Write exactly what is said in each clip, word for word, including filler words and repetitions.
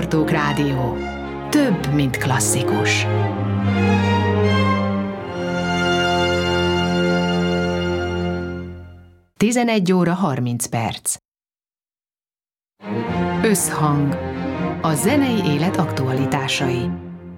Bartók Rádió. Több, mint klasszikus. tizenegy óra harminc perc. Összhang. A zenei élet aktualitásai.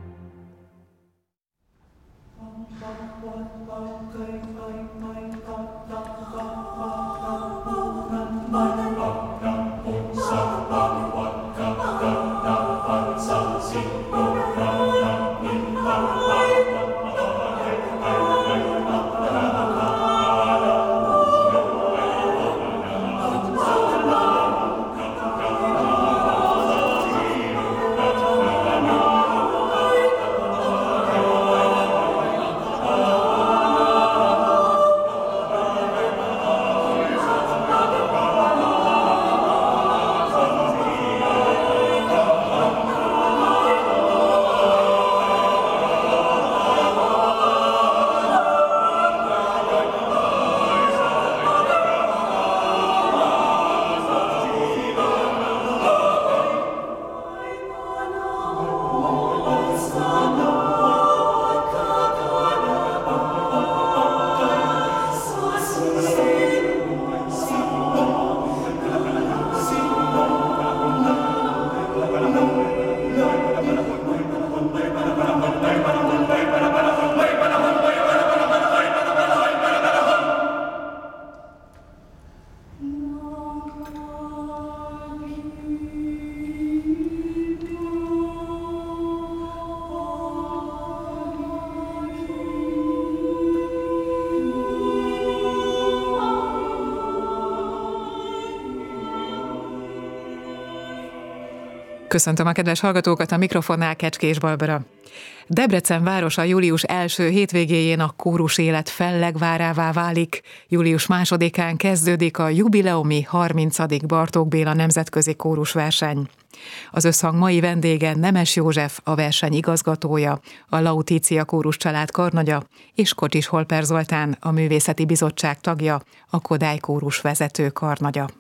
Köszöntöm a kedves hallgatókat, a mikrofonnál Kecskés Barbara. Debrecen városa július első hétvégéjén a kórus élet fellegvárává válik. július másodikán kezdődik a jubileumi harmincadik Bartók Béla nemzetközi kórusverseny. Az Összhang mai vendége Nemes József, a verseny igazgatója, a Lautitia kórus család karnagya, és Kocsis Holper Zoltán, a művészeti bizottság tagja, a Kodály kórus vezető karnagya.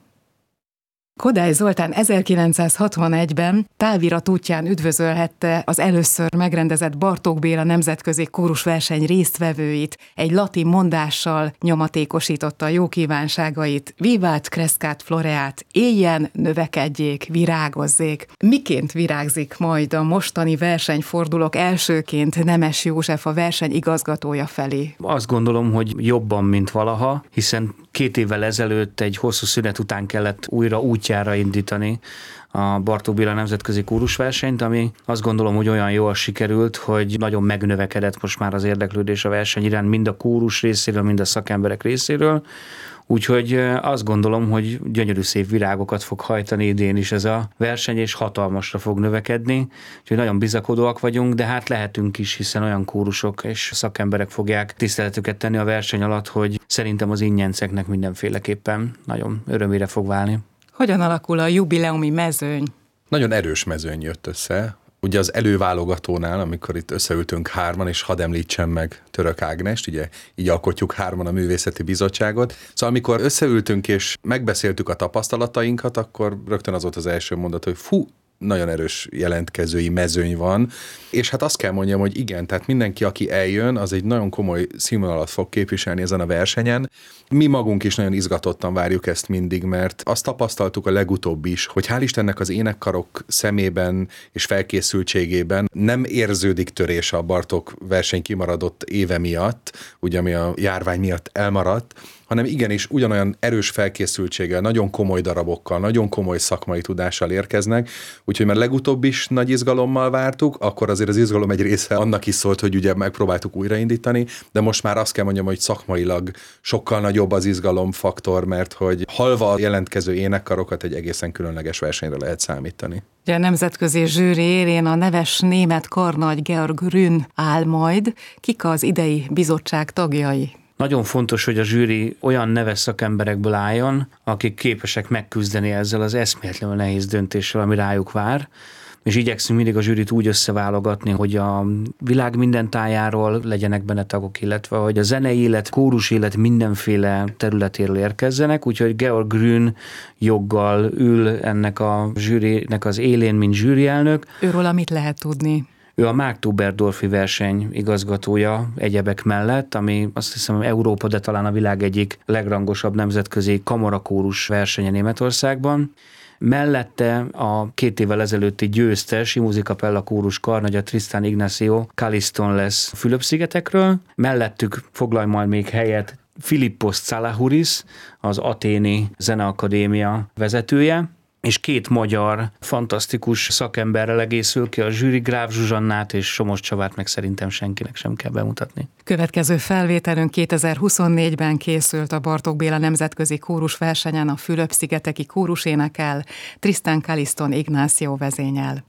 Kodály Zoltán ezerkilencszázhatvanegyben távirat útján üdvözölhette az először megrendezett Bartók Béla nemzetközi kórusverseny résztvevőit, egy latin mondással nyomatékosította a jó kívánságait: Vivat crescat floreat, éljen, növekedjék, virágozzék. Miként virágzik majd a mostani versenyfordulók elsőként Nemes József, a verseny igazgatója felé? Azt gondolom, hogy jobban, mint valaha, hiszen két évvel ezelőtt egy hosszú szünet után kellett újra útjára indítani a Bartók Béla nemzetközi kórusversenyt, ami azt gondolom, hogy olyan jól sikerült, hogy nagyon megnövekedett most már az érdeklődés a verseny iránt, mind a kórus részéről, mind a szakemberek részéről. Úgyhogy azt gondolom, hogy gyönyörű szép virágokat fog hajtani idén is ez a verseny, és hatalmasra fog növekedni. Úgyhogy nagyon bizakodóak vagyunk, de hát lehetünk is, hiszen olyan kórusok és szakemberek fogják tiszteletüket tenni a verseny alatt, hogy szerintem az ingyenceknek mindenféleképpen nagyon örömére fog válni. Hogyan alakul a jubileumi mezőny? Nagyon erős mezőny jött össze. Ugye az előválogatónál, amikor itt összeültünk hárman, és hadd említsem meg Török Ágnest, ugye így alkotjuk hárman a művészeti bizottságot. Szóval amikor összeültünk és megbeszéltük a tapasztalatainkat, akkor rögtön az volt az első mondat, hogy fú, nagyon erős jelentkezői mezőny van, és hát azt kell mondjam, hogy igen, tehát mindenki, aki eljön, az egy nagyon komoly színvonalat fog képviselni ezen a versenyen. Mi magunk is nagyon izgatottan várjuk ezt mindig, mert azt tapasztaltuk a legutóbb is, hogy hál' Istennek az énekkarok szemében és felkészültségében nem érződik törés a Bartók verseny kimaradott éve miatt, ugye ami a járvány miatt elmaradt, hanem igenis ugyanolyan erős felkészültséggel, nagyon komoly darabokkal, nagyon komoly szakmai tudással érkeznek, úgyhogy már legutóbb is nagy izgalommal vártuk, akkor azért az izgalom egy része annak is szólt, hogy ugye megpróbáltuk újraindítani, de most már azt kell mondjam, hogy szakmailag sokkal nagyobb az izgalomfaktor, mert hogy halva a jelentkező énekkarokat egy egészen különleges versenyre lehet számítani. A nemzetközi zsűri élén a neves német karnagy Georg Rünn áll majd. Kik az idei bizottság tagjai? Nagyon fontos, hogy a zsűri olyan neves szakemberekből álljon, akik képesek megküzdeni ezzel az eszméletlenül nehéz döntéssel, ami rájuk vár. és igyekszünk mindig a zsűrit úgy összeválogatni, hogy a világ minden tájáról legyenek benne tagok, illetve hogy a zenei élet, kórus élet mindenféle területéről érkezzenek, úgyhogy Georg Grün joggal ül ennek a zsűrinek az élén, mint zsűrielnök. Őről amit lehet tudni? Ő a Marktoberdorfi verseny igazgatója egyebek mellett, ami azt hiszem Európa, de talán a világ egyik legrangosabb nemzetközi kamarakórus versenye Németországban. Mellette a két évvel ezelőtti győztes Musicapella kórus karnagya Tristan Ignacio Caliston lesz Fülöp-szigetekről. Mellettük foglalj majd még helyet Philippos Tsalahouris, az Athéni Zeneakadémia vezetője, és két magyar fantasztikus szakemberrel egészül ki a zsűri, Gráf Zsuzsannát és Somos Csabát meg szerintem senkinek sem kell bemutatni. Következő felvételünk kétezer-huszonnégyben készült a Bartók Béla nemzetközi kórusversenyen, a Fülöp-szigeteki kórus énekel, Tristan Caliston Ignacio vezényel.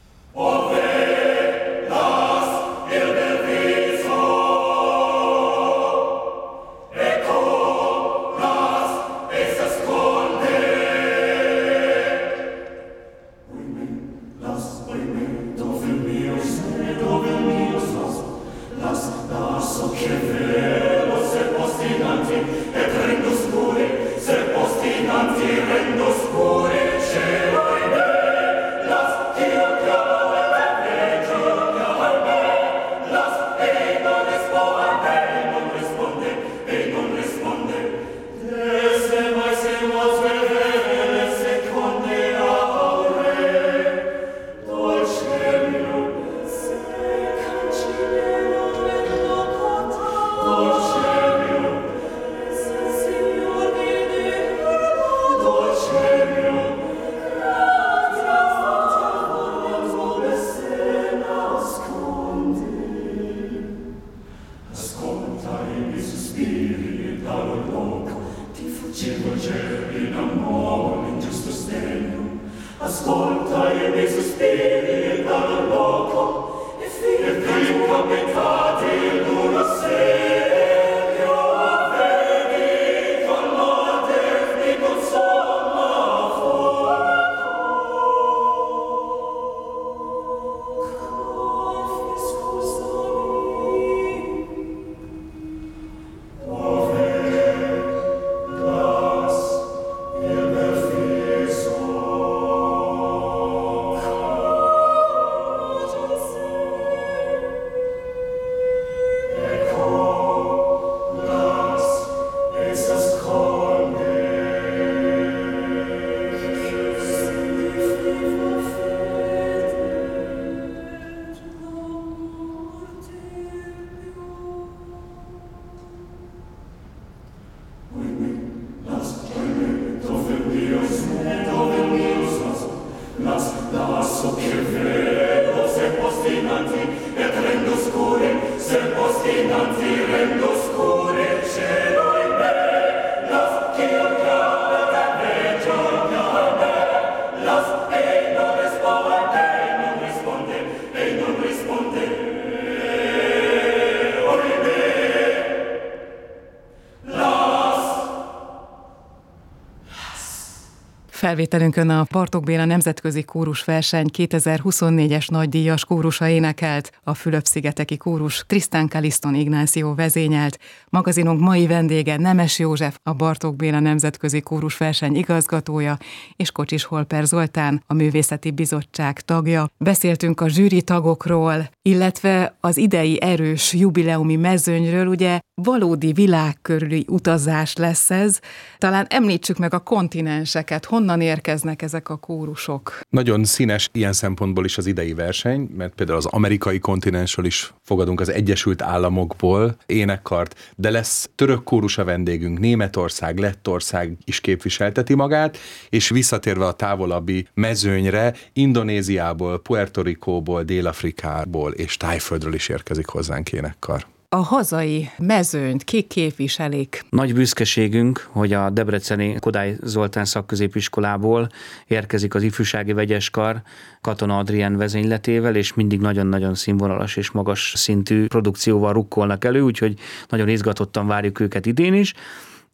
Felvételünkön a Bartók Béla nemzetközi kórusverseny kétezer-huszonnégyes nagydíjas kórusa énekelt, a Fülöp-szigeteki kórus Tristan Caliston Ignacio vezényelt. Magazinunk mai vendége Nemes József, a Bartók Béla nemzetközi kórusverseny igazgatója, és Kocsis Holper Zoltán, a Művészeti Bizottság tagja. Beszéltünk a zsűri tagokról, illetve az idei erős jubileumi mezőnyről, ugye valódi világkörüli utazás lesz ez. Talán említsük meg a kontinenseket, honnan érkeznek ezek a kórusok? Nagyon színes ilyen szempontból is az idei verseny, mert például az amerikai kontinensről is fogadunk, az Egyesült Államokból énekkart, de lesz török kórus a vendégünk, Németország, Lettország is képviselteti magát, és visszatérve a távolabbi mezőnyre, Indonéziából, Puerto Ricóból, Dél-Afrikából és Tájföldről is érkezik hozzánk énekkar. A hazai mezőnyt kik képviselik? Nagy büszkeségünk, hogy a debreceni Kodály Zoltán szakközépiskolából érkezik az ifjúsági vegyeskar Katona Adrien vezényletével, és mindig nagyon-nagyon színvonalas és magas szintű produkcióval rukkolnak elő, úgyhogy nagyon izgatottan várjuk őket idén is.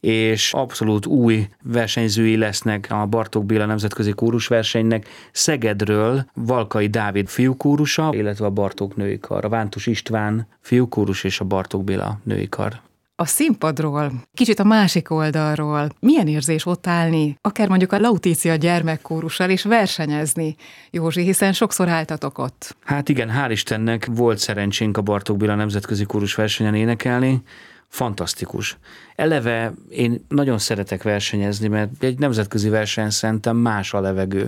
és abszolút új versenyzői lesznek a Bartók Béla nemzetközi kórusversenynek. Szegedről Valkai Dávid fiúkórusa, illetve a Bartók női kar, a Vántus István fiúkórus és a Bartók Béla női kar. A színpadról, kicsit a másik oldalról, milyen érzés ott állni, akár mondjuk a Lauticia gyermekkórussal és versenyezni, Józsi, hiszen sokszor álltatok ott. Hát igen, hál' Istennek volt szerencsénk a Bartók Béla nemzetközi kórusversenyen énekelni, fantasztikus. Eleve én nagyon szeretek versenyezni, mert egy nemzetközi verseny szerintem más a levegő.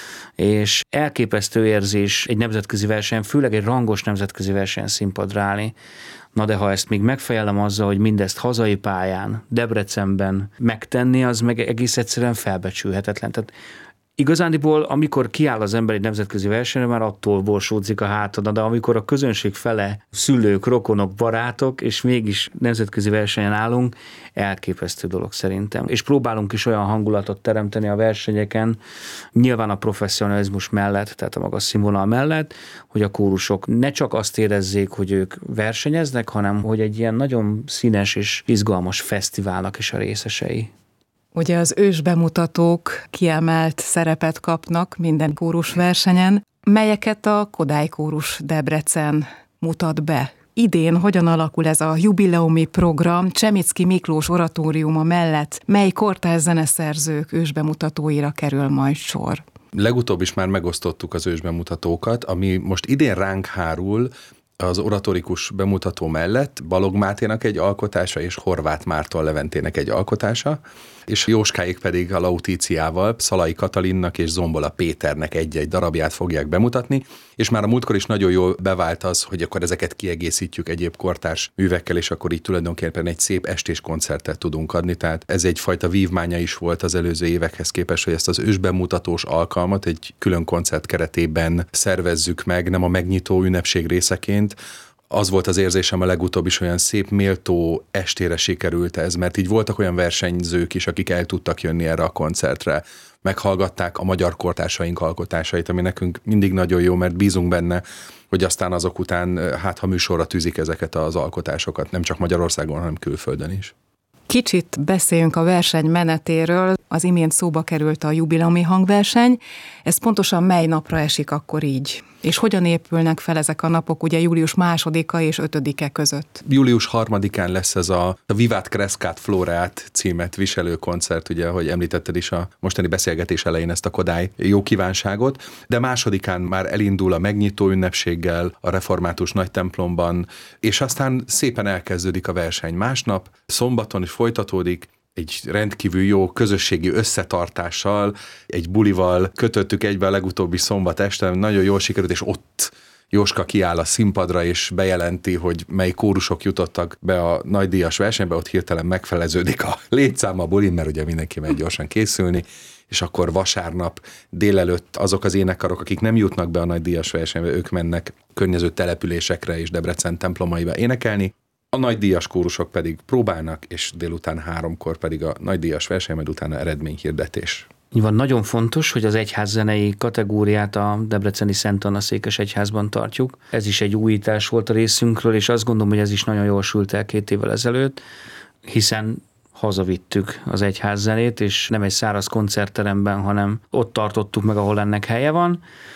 És elképesztő érzés egy nemzetközi verseny, főleg egy rangos nemzetközi verseny színpadra állni. Na de ha ezt még megfejelem azzal, hogy mindezt hazai pályán, Debrecenben megtenni, az meg egész egyszerűen felbecsülhetetlen. Tehát igazándiból, amikor kiáll az ember egy nemzetközi versenyre, már attól borsódzik a hátad, de amikor a közönség fele szülők, rokonok, barátok, és mégis nemzetközi versenyen állunk, elképesztő dolog szerintem. És próbálunk is olyan hangulatot teremteni a versenyeken, nyilván a professzionalizmus mellett, tehát a magas színvonal mellett, hogy a kórusok ne csak azt érezzék, hogy ők versenyeznek, hanem hogy egy ilyen nagyon színes és izgalmas fesztiválnak is a részesei. Ugye az ősbemutatók kiemelt szerepet kapnak minden kórusversenyen, melyeket a Kodály Kórus Debrecen mutat be. Idén hogyan alakul ez a jubileumi program Csemicki Miklós oratóriuma mellett, mely kortárs zeneszerzők ősbemutatóira kerül majd sor? Legutóbb is már megosztottuk az ősbemutatókat, ami most idén ránk hárul, az oratorikus bemutató mellett Balogh Máténak egy alkotása és Horváth Márton Leventének egy alkotása, és Jóskáik pedig a Lauticiával Szalai Katalinnak és Zombola Péternek egy-egy darabját fogják bemutatni, és már a múltkor is nagyon jól bevált az, hogy akkor ezeket kiegészítjük egyéb kortárs művekkel, és akkor így tulajdonképpen egy szép estés koncertet tudunk adni, tehát ez egyfajta vívmánya is volt az előző évekhez képest, hogy ezt az ősbemutatós alkalmat egy külön koncert keretében szervezzük meg, nem a megnyitó ünnepség részeként. Az volt az érzésem a legutóbb is, olyan szép, méltó estére sikerült ez, mert így voltak olyan versenyzők is, akik el tudtak jönni erre a koncertre. Meghallgatták a magyar kortársaink alkotásait, ami nekünk mindig nagyon jó, mert bízunk benne, hogy aztán azok után, hát ha műsorra tűzik ezeket az alkotásokat, nem csak Magyarországon, hanem külföldön is. Kicsit beszéljünk a verseny menetéről. Az imént szóba került a jubileumi hangverseny. Ez pontosan mely napra esik akkor így? És hogyan épülnek fel ezek a napok, ugye július másodika és ötödike között? július harmadikán lesz ez a, a Vivat Crescat Floreat címet viselő koncert, ugye, ahogy említetted is a mostani beszélgetés elején ezt a Kodály jó kívánságot, de másodikán már elindul a megnyitó ünnepséggel a református nagytemplomban, és aztán szépen elkezdődik a verseny. Másnap, szombaton is folytatódik, egy rendkívül jó közösségi összetartással, egy bulival kötöttük egybe a legutóbbi szombat este, nagyon jól sikerült, és ott Jóska kiáll a színpadra, és bejelenti, hogy mely kórusok jutottak be a nagydíjas versenybe, ott hirtelen megfeleződik a létszám a bulin, mert ugye mindenki megy gyorsan készülni, és akkor vasárnap délelőtt azok az énekkarok, akik nem jutnak be a nagydíjas versenybe, ők mennek környező településekre és Debrecen templomaiba énekelni. A nagydíjas kórusok pedig próbálnak, és délután háromkor pedig a nagydíjas verseny, majd utána eredményhirdetés. Így van, nagyon fontos, hogy az egyházzenei kategóriát a debreceni Szent Anna székes egyházban tartjuk. Ez is egy újítás volt a részünkről, és azt gondolom, hogy ez is nagyon jól sült el két évvel ezelőtt, hiszen hazavittük az egyházzenét, és nem egy száraz koncertteremben, hanem ott tartottuk meg, ahol ennek helye van,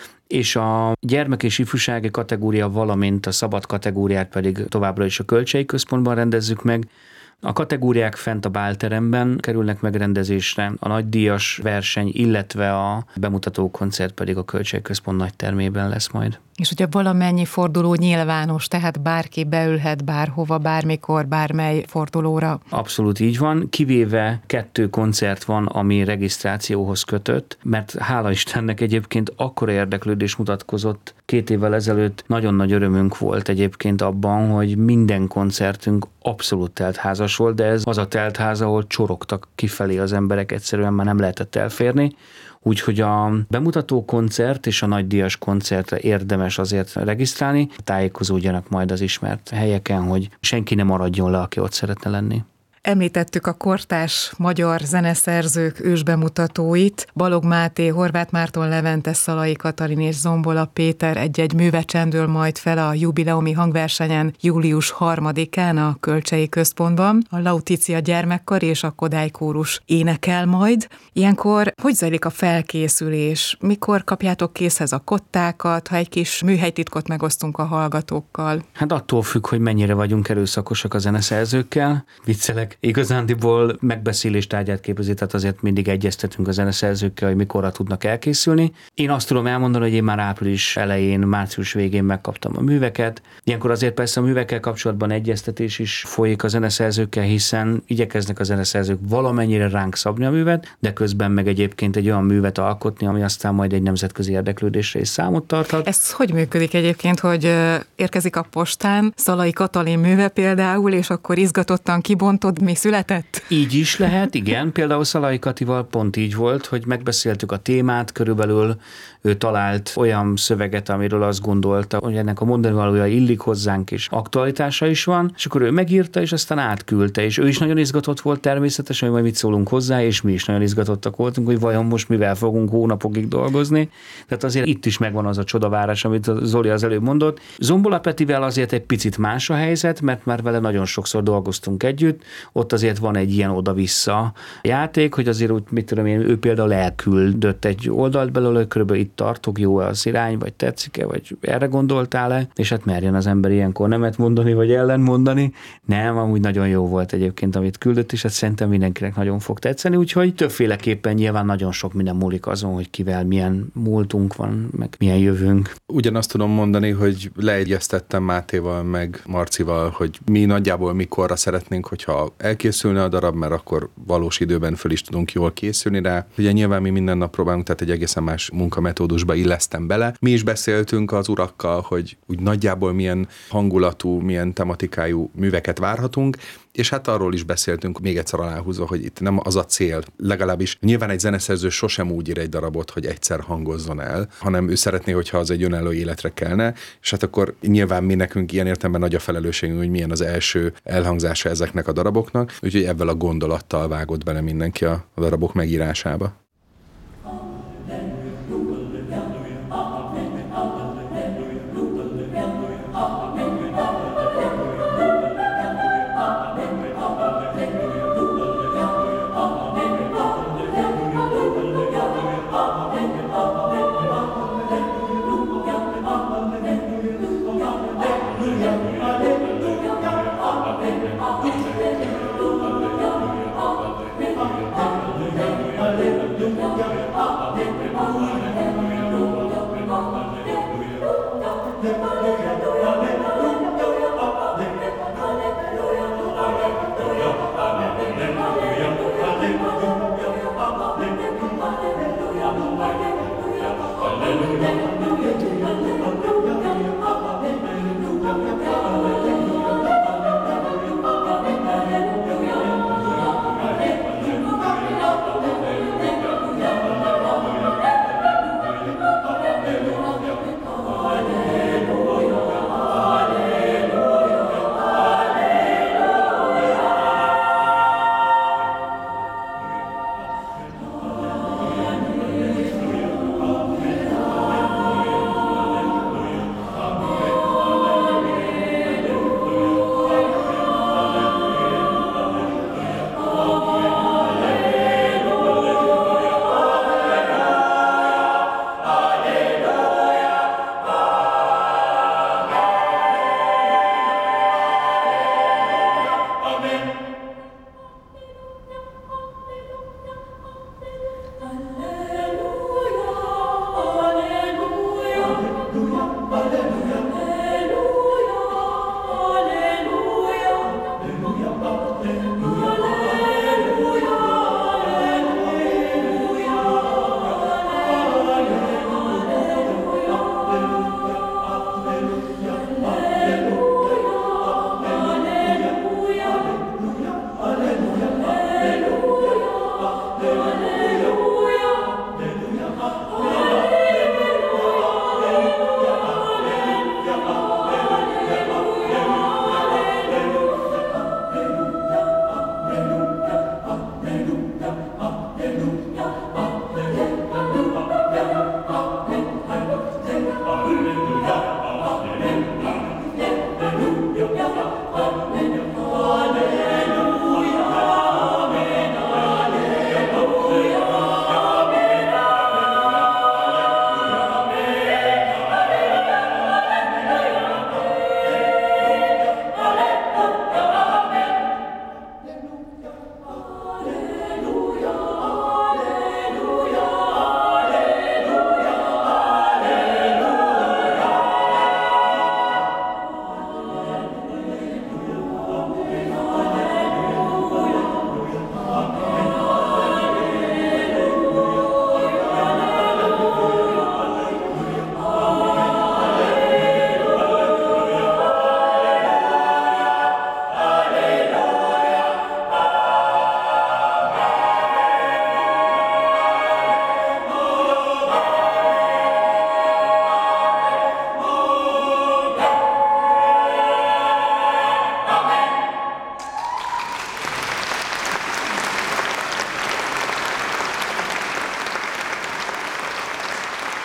és a gyermek- és ifjúsági kategória, valamint a szabad kategóriát pedig továbbra is a Kölcsei Központban rendezzük meg. A kategóriák fent a bálteremben kerülnek megrendezésre, a nagydíjas verseny, illetve a bemutató koncert pedig a Kölcsei Központ nagytermében lesz majd. És ugye valamennyi forduló nyilvános, tehát bárki beülhet bárhova, bármikor, bármely fordulóra. Abszolút így van, kivéve kettő koncert van, ami regisztrációhoz kötött, mert hála Istennek egyébként akkora érdeklődés mutatkozott két évvel ezelőtt, nagyon nagy örömünk volt egyébként abban, hogy minden koncertünk abszolút teltházas volt, de ez az a teltház, ahol csorogtak kifelé az emberek, egyszerűen már nem lehetett elférni. Úgyhogy a bemutató koncert és a nagydíjas koncertre érdemes azért regisztrálni, tájékozódjanak majd az ismert helyeken, hogy senki ne maradjon le, aki ott szeretne lenni. Említettük a kortárs magyar zeneszerzők ősbemutatóit. Balogh Máté, Horváth Márton, Levente, Szalai Katalin és Zombola Péter egy-egy műve csendül majd fel a jubileumi hangversenyen július harmadikán a Kölcsei Központban. A Lauticia gyermekkar és a Kodály kórus énekel majd. Ilyenkor hogy zajlik a felkészülés? Mikor kapjátok készhez a kottákat, ha egy kis műhelytitkot megosztunk a hallgatókkal? Hát attól függ, hogy mennyire vagyunk erőszakosak a zeneszerzőkkel. Viccelek. Igazándiból megbeszélés tárgyát képezi, tehát azért mindig egyeztetünk a zeneszerzőkkel, hogy mikorra tudnak elkészülni. Én azt tudom elmondani, hogy én már április elején, március végén megkaptam a műveket. Ilyenkor azért persze a művekkel kapcsolatban egyeztetés is folyik a zeneszerzőkkel, hiszen igyekeznek a zeneszerzők valamennyire ránk szabni a művet, de közben meg egyébként egy olyan művet alkotni, ami aztán majd egy nemzetközi érdeklődésre is számot tarthat. Ez hogy működik egyébként, hogy érkezik a postán Szalai Katalin műve például, és akkor izgatottan kibontod, mi született? Így is lehet, igen. Például Szalai Katival pont így volt, hogy megbeszéltük a témát, körülbelül ő talált olyan szöveget, amiről azt gondolta, hogy ennek a mondani valója illik hozzánk, és aktualitása is van, és akkor ő megírta, és aztán átküldte, és ő is nagyon izgatott volt természetesen, hogy majd mit szólunk hozzá, és mi is nagyon izgatottak voltunk, hogy vajon most mivel fogunk hónapokig dolgozni. Tehát azért itt is megvan az a csodavárás, amit Zoli az előbb mondott. Zombola Petivel azért egy picit más a helyzet, mert már vele nagyon sokszor dolgoztunk együtt, ott azért van egy ilyen oda-vissza játék, hogy azért úgy, mit tudom én, ő például elküldött egy oldalt belőle, körülbelül itt tartok, jó az irány, vagy tetszik-e, vagy erre gondoltál-e, és hát merjen az ember ilyenkor nemet mondani, vagy ellen mondani. Nem, amúgy nagyon jó volt egyébként, amit küldött, és hát szerintem mindenkinek nagyon fog tetszeni, úgyhogy többféleképpen nyilván nagyon sok minden múlik azon, hogy kivel milyen múltunk van, meg milyen jövőnk. Ugyanazt tudom mondani, hogy leegyeztettem Mátéval, meg Marcival, hogy mi nagyjából mikorra szeretnénk, hogyha elkészülne a darab, mert akkor valós időben föl is tudunk jól készülni rá. Ugye nyilván mi minden nap próbálunk, tehát egy egészen más munkametódusba illesztem bele. Mi is beszéltünk az urakkal, hogy úgy nagyjából milyen hangulatú, milyen tematikájú műveket várhatunk, és hát arról is beszéltünk, még egyszer aláhúzva, hogy itt nem az a cél, legalábbis nyilván egy zeneszerző sosem úgy ír egy darabot, hogy egyszer hangozzon el, hanem ő szeretné, hogyha az egy önálló életre kelne, és hát akkor nyilván mi nekünk ilyen értelemben nagy a felelősségünk, hogy milyen az első elhangzása ezeknek a daraboknak, úgyhogy ebből a gondolattal vágott bele mindenki a darabok megírásába. Hallelujah.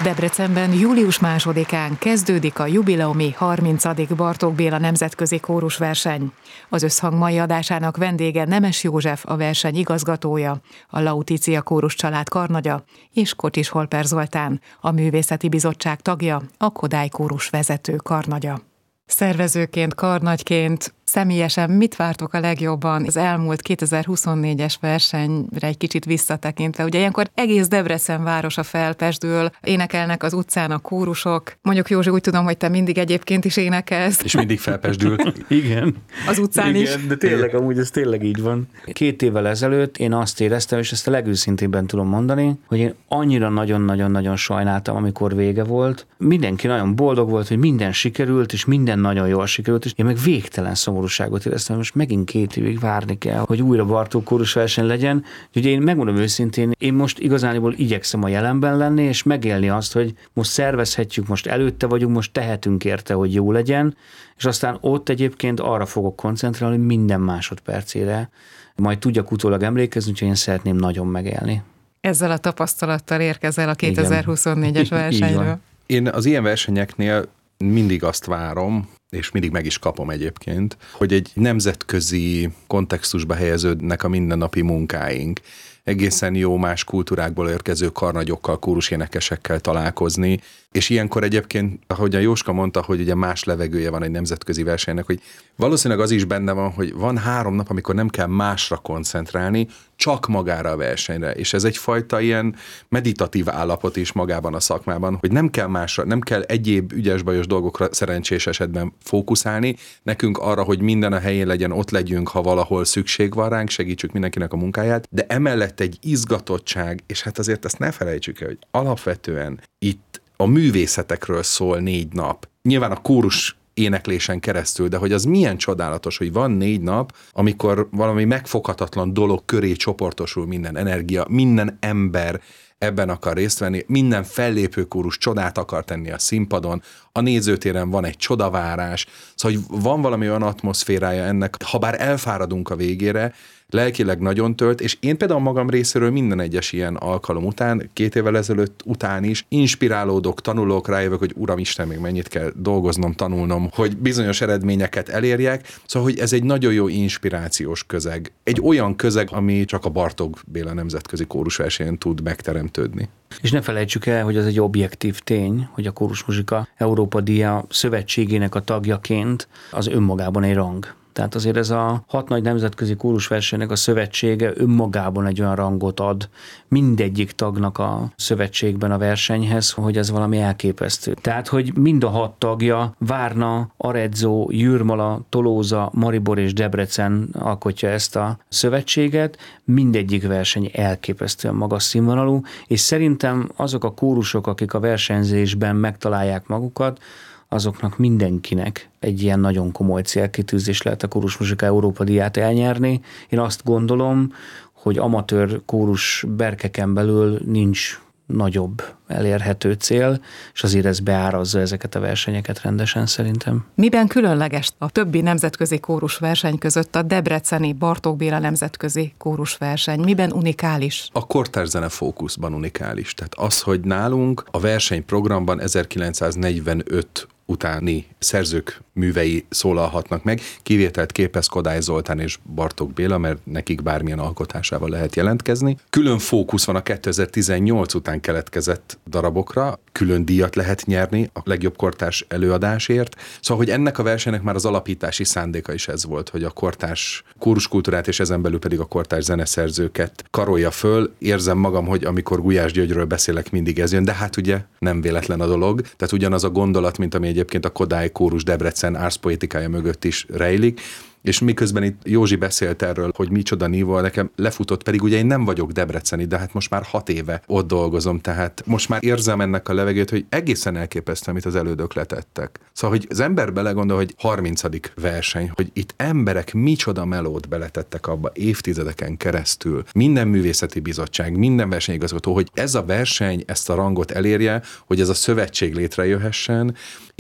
Debrecenben július másodikán kezdődik a jubileumi harmincadik Bartók Béla nemzetközi kórusverseny. Az Összhang mai adásának vendége Nemes József, a verseny igazgatója, a Lauticia kórus család karnagya, és Kocsis Holper Zoltán, a Művészeti Bizottság tagja, a Kodály kórus vezető karnagya. Szervezőként, karnagyként személyesen mit vártok a legjobban az elmúlt kétezer-huszonnégyes versenyre egy kicsit visszatekintve? Ugye ilyenkor egész Debrecen városa felpesdül, énekelnek az utcán a kórusok. Mondjuk Józsi, úgy tudom, hogy te mindig egyébként is énekelsz. És mindig felpesdül. Igen. Az utcán Igen, is. De tényleg, amúgy ez tényleg így van. Két évvel ezelőtt én azt éreztem, és ezt a legőszintébben tudom mondani, hogy én annyira nagyon-nagyon-nagyon sajnáltam, amikor vége volt. Mindenki nagyon boldog volt, hogy minden sikerült, és minden nagyon jól sikerült, és én meg végtelen szomorúságot éreztem, most megint két évig várni kell, hogy újra Bartók kórusverseny legyen. Úgyhogy én megmondom őszintén, én most igazániból igyekszem a jelenben lenni, és megélni azt, hogy most szervezhetjük, most előtte vagyunk, most tehetünk érte, hogy jó legyen, és aztán ott egyébként arra fogok koncentrálni, hogy minden másodpercére majd tudjak utólag emlékezni, úgyhogy én szeretném nagyon megélni. Ezzel a tapasztalattal érkezel a kétezer-huszonnégyes versenyről. Én az ilyen versenyeknél mindig azt várom, és mindig meg is kapom egyébként, hogy egy nemzetközi kontextusba helyeződnek a mindennapi munkáink. Egészen jó más kultúrákból érkező karnagyokkal, kórusénekesekkel találkozni, és ilyenkor egyébként, ahogy a Jóska mondta, hogy ugye más levegője van egy nemzetközi versenynek, hogy valószínűleg az is benne van, hogy van három nap, amikor nem kell másra koncentrálni, csak magára a versenyre, és ez egyfajta ilyen meditatív állapot is magában a szakmában, hogy nem kell másra, nem kell egyéb ügyes-bajos dolgokra szerencsés esetben fókuszálni, nekünk arra, hogy minden a helyén legyen, ott legyünk, ha valahol szükség van ránk, segítsük mindenkinek a munkáját, de emellett egy izgatottság, és hát azért ezt ne felejtsük el, hogy alapvetően itt a művészetekről szól négy nap. Nyilván a kórus éneklésen keresztül, de hogy az milyen csodálatos, hogy van négy nap, amikor valami megfoghatatlan dolog köré csoportosul minden energia, minden ember ebben akar részt venni, minden fellépő kórus csodát akar tenni a színpadon, a nézőtéren van egy csodavárás, szóval hogy van valami olyan atmoszférája ennek, ha bár elfáradunk a végére, lelkileg nagyon tölt, és én például magam részéről minden egyes ilyen alkalom után, két évvel ezelőtt után is inspirálódok, tanulok, rájövök, hogy Uramisten, még mennyit kell dolgoznom, tanulnom, hogy bizonyos eredményeket elérjek, szóval, hogy ez egy nagyon jó inspirációs közeg. Egy olyan közeg, ami csak a Bartók Béla nemzetközi kórusversenyen tud megteremtődni. És ne felejtsük el, hogy az egy objektív tény, hogy a Kórusmuzsika Európa Díja szövetségének a tagjaként az önmagában egy rang. Tehát azért ez a hat nagy nemzetközi kórusversenynek a szövetsége önmagában egy olyan rangot ad mindegyik tagnak a szövetségben a versenyhez, hogy ez valami elképesztő. Tehát, hogy mind a hat tagja, Várna, Arezzo, Jurmala, Tolóza, Maribor és Debrecen alkotja ezt a szövetséget, mindegyik verseny elképesztően magas színvonalú, és szerintem azok a kórusok, akik a versenyzésben megtalálják magukat, azoknak mindenkinek egy ilyen nagyon komoly célkitűzés lehet a Kórusmuzsika Európa Díját elnyerni. Én azt gondolom, hogy amatőr kórus berkeken belül nincs nagyobb elérhető cél, és azért ez beárazza ezeket a versenyeket rendesen szerintem. Miben különleges a többi nemzetközi kórusverseny között a debreceni Bartók Béla nemzetközi kórusverseny? Miben unikális? A kortárs zene fókuszban unikális. Tehát az, hogy nálunk a versenyprogramban ezerkilencszáznegyvenöt utáni szerzők művei szólalhatnak meg. Kivételt képez Kodály Zoltán és Bartók Béla, mert nekik bármilyen alkotásával lehet jelentkezni. Külön fókusz van a kétezer-tizennyolc után keletkezett darabokra, külön díjat lehet nyerni a legjobb kortárs előadásért. Szóval, hogy ennek a versenynek már az alapítási szándéka is ez volt, hogy a kortárs kóruskultúrát és ezen belül pedig a kortárs zeneszerzőket karolja föl. Érzem magam, hogy amikor Gulyás Györgyről beszélek, mindig ez jön, de hát ugye nem véletlen a dolog. Tehát ugyanaz a gondolat, mint ami egyébként a Kodály kórus Debrecen árszpoétikája mögött is rejlik, és miközben itt Józsi beszélt erről, hogy micsoda nívó, nekem lefutott, pedig ugye én nem vagyok debreceni, de hát most már hat éve ott dolgozom, tehát most már érzem ennek a levegőt, hogy egészen elképesztő, amit az elődök letettek. Szóval, hogy az ember belegondol, hogy harmincadik verseny, hogy itt emberek micsoda melót beletettek abba évtizedeken keresztül, minden művészeti bizottság, minden versenyigazgató, hogy ez a verseny ezt a rangot elérje, hogy ez a szövetség létrejöhessen,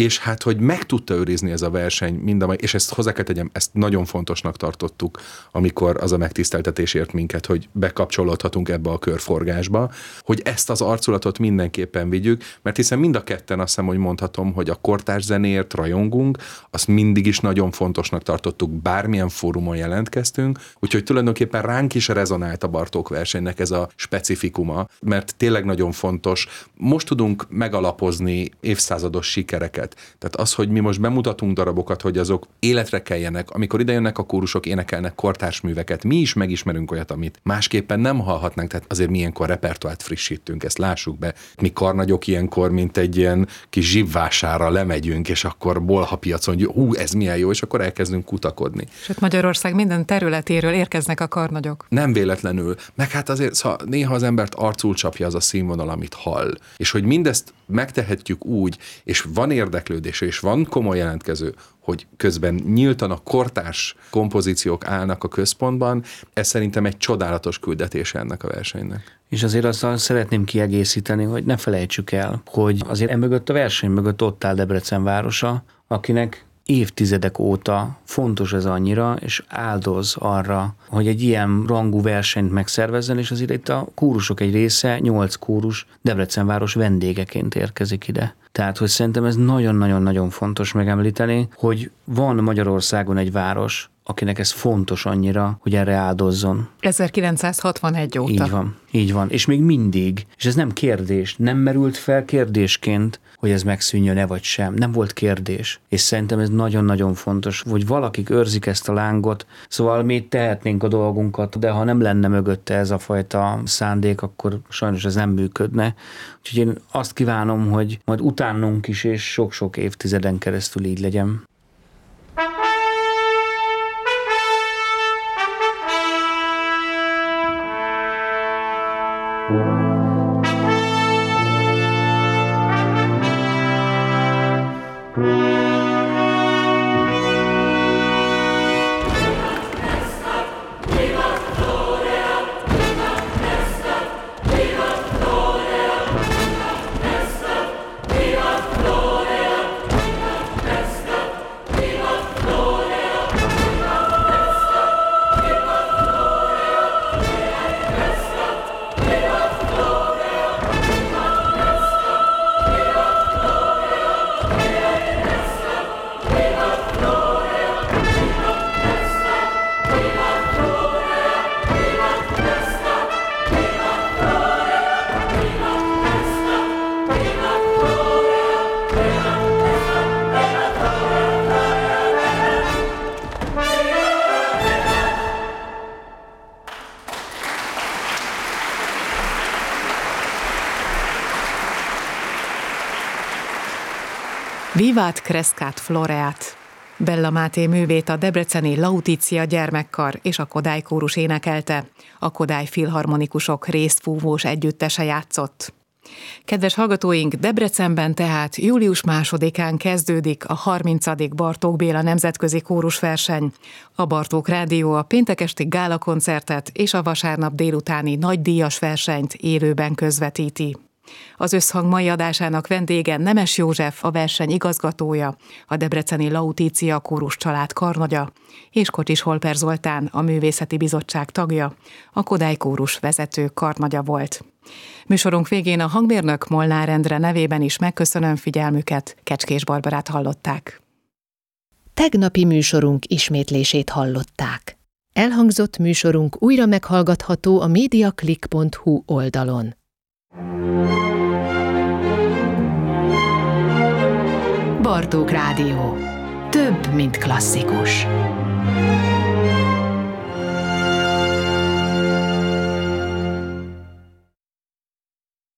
és hát, hogy meg tudta őrizni ez a verseny, mind a, és ezt hozzá kell tegyem, ezt nagyon fontosnak tartottuk, amikor az a megtiszteltetés ért minket, hogy bekapcsolódhatunk ebbe a körforgásba, hogy ezt az arculatot mindenképpen vigyük, mert hiszen mind a ketten azt hiszem, hogy mondhatom, hogy a kortárs zenéért rajongunk, azt mindig is nagyon fontosnak tartottuk, bármilyen fórumon jelentkeztünk, úgyhogy tulajdonképpen ránk is rezonált a Bartók versenynek ez a specifikuma, mert tényleg nagyon fontos. Most tudunk megalapozni évszázados sikereket. Tehát az, hogy mi most bemutatunk darabokat, hogy azok életre keljenek, amikor idejönnek a kórusok, énekelnek kortársműveket, mi is megismerünk olyat, amit másképpen nem hallhatnánk, tehát azért mi ilyenkor repertoárt frissítünk, ezt lássuk be. Mi karnagyok ilyenkor, mint egy ilyen kis zsibvására lemegyünk, és akkor bolhapiacon, hogy hú, ez milyen jó, és akkor elkezdünk kutakodni. Sőt, Magyarország minden területéről érkeznek a karnagyok. Nem véletlenül. Meg hát azért szóval néha az embert arcul csapja az a színvonal, amit hall. És hogy mindezt megtehetjük úgy, és van érdeklődés, és van komoly jelentkező, hogy közben nyíltan a kortárs kompozíciók állnak a központban, ez szerintem egy csodálatos küldetése ennek a versenynek. És azért azt szeretném kiegészíteni, hogy ne felejtsük el, hogy azért emögött a verseny mögött ott áll Debrecen városa, akinek évtizedek óta fontos ez annyira, és áldoz arra, hogy egy ilyen rangú versenyt megszervezzen, és azért itt a kórusok egy része, nyolc kórus Debrecenváros vendégeként érkezik ide. Tehát, hogy szerintem ez nagyon-nagyon-nagyon fontos megemlíteni, hogy van Magyarországon egy város, akinek ez fontos annyira, hogy erre áldozzon. ezerkilencszázhatvanegy óta. Így van, így van. És még mindig, és ez nem kérdés, nem merült fel kérdésként, hogy ez megszűnjön-e vagy sem. Nem volt kérdés. És szerintem ez nagyon-nagyon fontos, hogy valakik őrzik ezt a lángot, szóval mi tehetnénk a dolgunkat, de ha nem lenne mögötte ez a fajta szándék, akkor sajnos ez nem működne. Úgyhogy én azt kívánom, hogy majd utánunk is, és sok-sok évtizeden keresztül így legyen. Vivat Crescat Floreat! Bella Máté művét a debreceni Lautitia gyermekkar és a Kodály kórus énekelte, a Kodály filharmonikusok részfúvós együttese játszott. Kedves hallgatóink, Debrecenben tehát július másodikán kezdődik a harmincadik Bartók Béla nemzetközi kórusverseny. A Bartók Rádió a péntek esti gálakoncertet és a vasárnap délutáni nagydíjas versenyt élőben közvetíti. Az Összhang mai adásának vendége Nemes József, a verseny igazgatója, a debreceni Lautitia kórus család karnagya, és Kocsis Holper Zoltán, a művészeti bizottság tagja, a Kodály kórus vezető karnagya volt. Műsorunk végén a hangmérnök Molnár Endre nevében is megköszönöm figyelmüket, Kecskés Barbarát hallották. Tegnapi műsorunk ismétlését hallották. Elhangzott műsorunk újra meghallgatható a mediaclick pont hu oldalon. Bartók Rádió. Több, mint klasszikus.